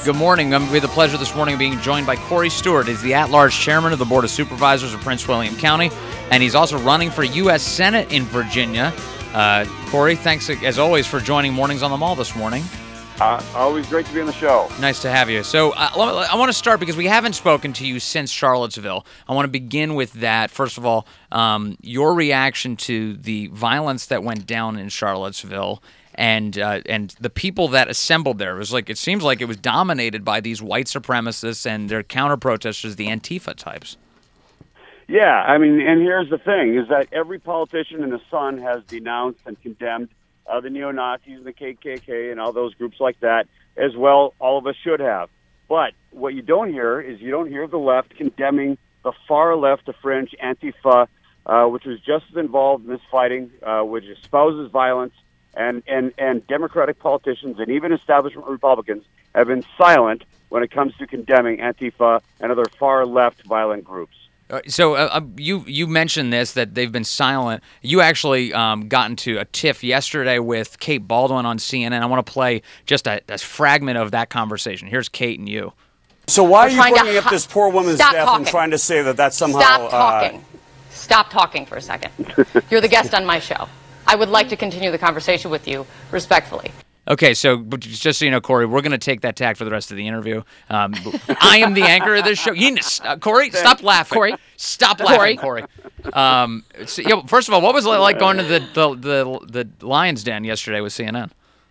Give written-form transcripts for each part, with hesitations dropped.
Good morning. We have the pleasure this morning of being joined by Corey Stewart. He's the at-large chairman of the Board of Supervisors of Prince William County, and he's also running for U.S. Senate in Virginia. Corey, thanks as always for joining Mornings on the Mall this morning. Always great to be on the show. Nice to have you. So I want to start because we haven't spoken to you since Charlottesville. I want to begin with that. First of all, your reaction to the violence that went down in Charlottesville and the people that assembled there. It seems like it was dominated by these white supremacists and their counter-protesters, the Antifa types. Yeah, I mean, and here's the thing, is that every politician in the Sun has denounced and condemned the neo-Nazis and the KKK and all those groups like that as well. All of us should have. But what you don't hear is you don't hear the left condemning the far left, the fringe, Antifa, which was just as involved in this fighting, which espouses violence, and Democratic politicians and even establishment Republicans have been silent when it comes to condemning Antifa and other far left violent groups. So you mentioned this, that they've been silent. You actually got into a tiff yesterday with Kate Baldwin on CNN. I want to play just a fragment of that conversation. Here's Kate and you. So why are you bringing up this poor woman's death and trying to say that that's somehow... Stop talking. Stop talking for a second. You're the guest on my show. I would like to continue the conversation with you respectfully. Okay, so just so you know, Corey, we're going to take that tack for the rest of the interview. I am the anchor of this show. Corey, stop laughing. Corey, stop laughing, Corey. First of all, what was it like going to the Lions Den yesterday with CNN?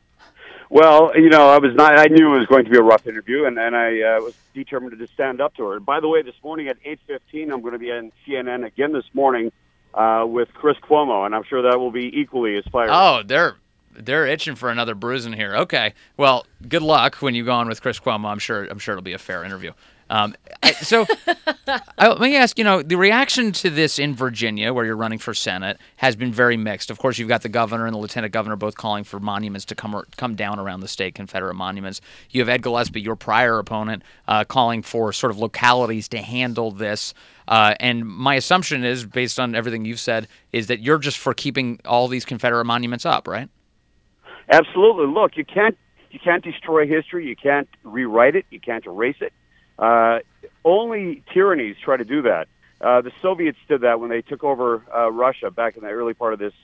Well, I knew it was going to be a rough interview, and I was determined to just stand up to her. By the way, this morning at 8:15, I'm going to be on CNN again this morning with Chris Cuomo, and I'm sure that will be equally as fiery. Oh, they're itching for another bruising here. Okay, well, good luck when you go on with Chris Cuomo. I'm sure it'll be a fair interview. Let me ask, the reaction to this in Virginia, where you're running for Senate, has been very mixed. Of course, you've got the governor and the lieutenant governor both calling for monuments to come down around the state, Confederate monuments. You have Ed Gillespie, your prior opponent, calling for sort of localities to handle this. And my assumption is, based on everything you've said, is that you're just for keeping all these Confederate monuments up, right? Absolutely. Look, you can't destroy history. You can't rewrite it. You can't erase it. Only tyrannies try to do that. The Soviets did that when they took over Russia back in the early part of this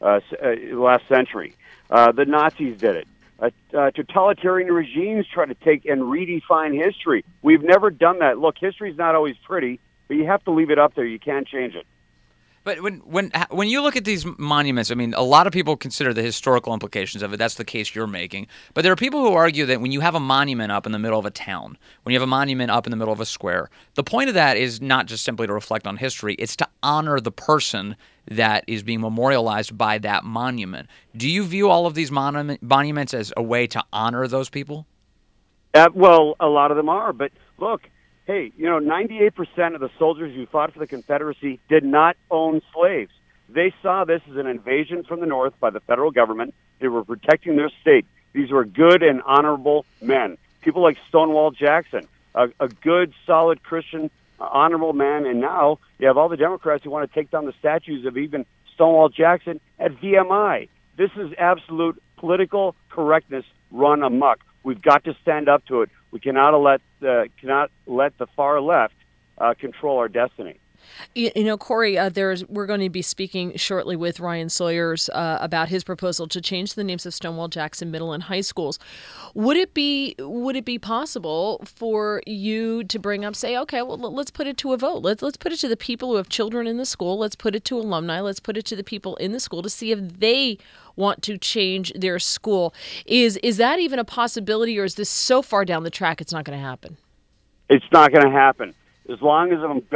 last century. The Nazis did it. Totalitarian regimes try to take and redefine history. We've never done that. Look, history's not always pretty, but you have to leave it up there. You can't change it. But when you look at these monuments, I mean, a lot of people consider the historical implications of it. That's the case you're making. But there are people who argue that when you have a monument up in the middle of a town, when you have a monument up in the middle of a square, the point of that is not just simply to reflect on history. It's to honor the person that is being memorialized by that monument. Do you view all of these monuments as a way to honor those people? Well, a lot of them are. But look, hey, 98% of the soldiers who fought for the Confederacy did not own slaves. They saw this as an invasion from the North by the federal government. They were protecting their state. These were good and honorable men. People like Stonewall Jackson, a good, solid Christian, honorable man. And now you have all the Democrats who want to take down the statues of even Stonewall Jackson at VMI. This is absolute political correctness run amok. We've got to stand up to it. We cannot let the far left control our destiny. Corey, we're going to be speaking shortly with Ryan Sawyers about his proposal to change the names of Stonewall Jackson middle and high schools. Would it be possible for you to bring up, say, okay, well, let's put it to a vote. Let's put it to the people who have children in the school. Let's put it to alumni. Let's put it to the people in the school to see if they want to change their school. Is that even a possibility, or is this so far down the track it's not going to happen? It's not going to happen. As long as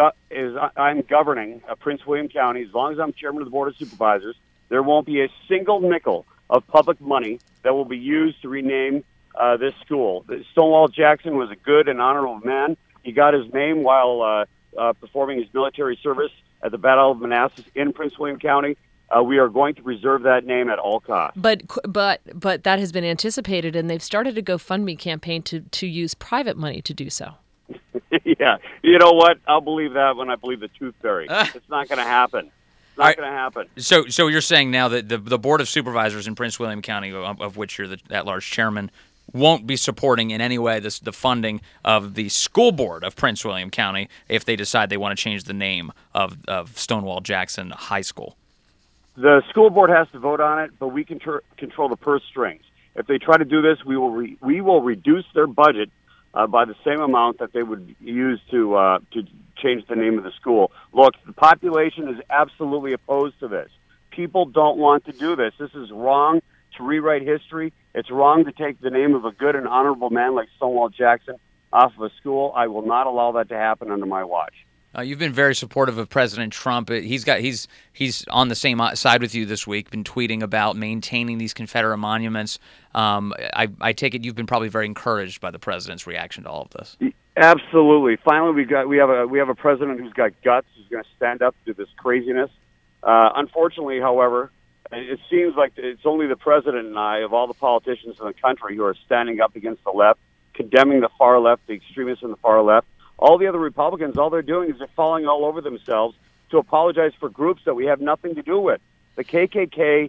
I'm governing Prince William County, as long as I'm chairman of the Board of Supervisors, there won't be a single nickel of public money that will be used to rename this school. Stonewall Jackson was a good and honorable man. He got his name while performing his military service at the Battle of Manassas in Prince William County. We are going to preserve that name at all costs. But that has been anticipated, and they've started a GoFundMe campaign to use private money to do so. Yeah. You know what? I'll believe that when I believe the tooth fairy. It's not going to happen. It's not going to happen. So you're saying now that the Board of Supervisors in Prince William County, of which you're the at-large chairman, won't be supporting in any way the funding of the school board of Prince William County if they decide they want to change the name of Stonewall Jackson High School. The school board has to vote on it, but we can control the purse strings. If they try to do this, we will reduce their budget by the same amount that they would use to change the name of the school. Look, the population is absolutely opposed to this. People don't want to do this. This is wrong to rewrite history. It's wrong to take the name of a good and honorable man like Stonewall Jackson off of a school. I will not allow that to happen under my watch. You've been very supportive of President Trump. He's on the same side with you this week, been tweeting about maintaining these Confederate monuments. I take it you've been probably very encouraged by the president's reaction to all of this. Absolutely. Finally, we have a president who's got guts, who's going to stand up to this craziness. Unfortunately, however, it seems like it's only the president and I, of all the politicians in the country, who are standing up against the left, condemning the far left, the extremists in the far left. All the other Republicans, all they're doing is they're falling all over themselves to apologize for groups that we have nothing to do with. The KKK,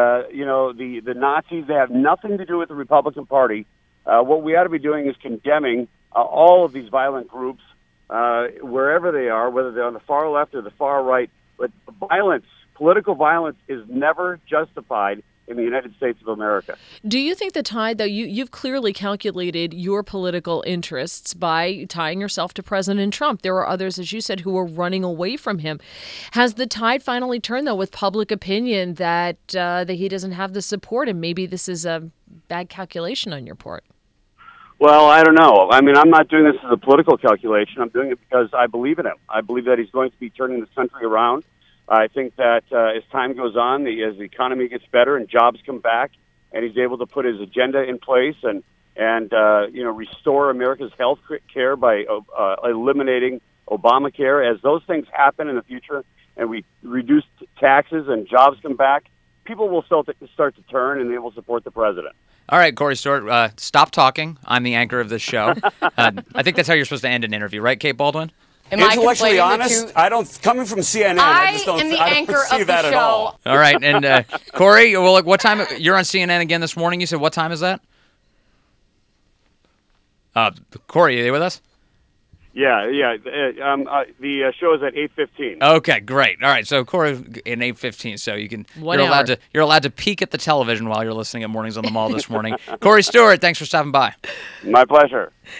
the Nazis, they have nothing to do with the Republican Party. What we ought to be doing is condemning all of these violent groups, wherever they are, whether they're on the far left or the far right. But violence, political violence, is never justified in the United States of America. Do you think the tide, though, you've clearly calculated your political interests by tying yourself to President Trump? There are others, as you said, who are running away from him. Has the tide finally turned, though, with public opinion that he doesn't have the support, and maybe this is a bad calculation on your part? Well, I don't know. I mean, I'm not doing this as a political calculation. I'm doing it because I believe in him. I believe that he's going to be turning this country around. I think that as time goes on, as the economy gets better and jobs come back, and he's able to put his agenda in place and restore America's health care by eliminating Obamacare. As those things happen in the future, and we reduce taxes and jobs come back, people will start to turn, and they will support the president. All right, Corey Stewart, stop talking. I'm the anchor of this show. I think that's how you're supposed to end an interview, right, Kate Baldwin? Intellectually honest, coming from CNN, I just don't, am the I anchor don't see of the that show. at all. All right, and Corey, well, look, what time? You're on CNN again this morning. You said what time is that? Corey, are you with us? Yeah. The show is at 8:15. Okay, great. All right, so Corey in 8:15, so you're allowed to peek at the television while you're listening at Mornings on the Mall this morning. Corey Stewart, thanks for stopping by. My pleasure.